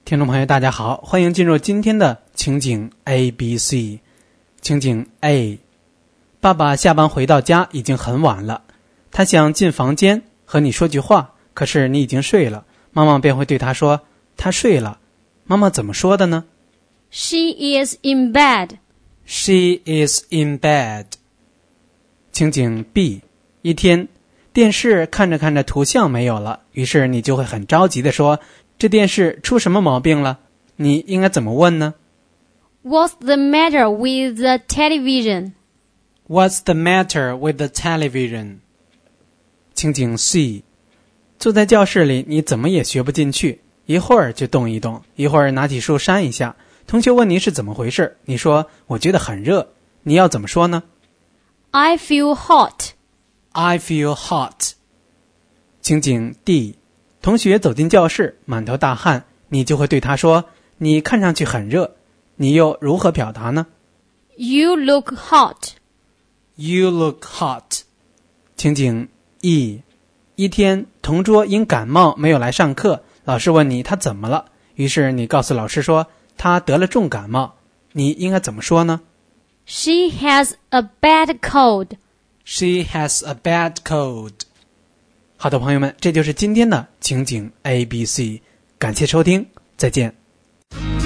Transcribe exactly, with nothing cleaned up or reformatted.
听众朋友大家好，欢迎进入今天的情景 A B C。 情景 A， 爸爸下班回到家已经很晚了，他想进房间和你说句话，可是你已经睡了，妈妈便会对他说他睡了。妈妈怎么说的呢？ She is in bed. She is in bed。 情景 B， 一天电视看着看着图像没有了，于是你就会很着急地说，这电视出什么毛病了？你应该怎么问呢？ What's the matter with the television? What's the matter with the television? 情景 C， 坐在教室里你怎么也学不进去，一会儿就动一动，一会儿拿起书扇一下，同学问你是怎么回事，你说我觉得很热，你要怎么说呢？ I feel hot. I feel hot。 情景 D， 同学走进教室满头大汗，你就会对他说你看上去很热，你又如何表达呢？ You look hot. You look hot。 情景 E， 一天同桌因感冒没有来上课，老师问你他怎么了，于是你告诉老师说他得了重感冒，你应该怎么说呢？ She has a bad cold. She has a bad cold。 好的朋友们，这就是今天的情景 A B C， 感谢收听，再见。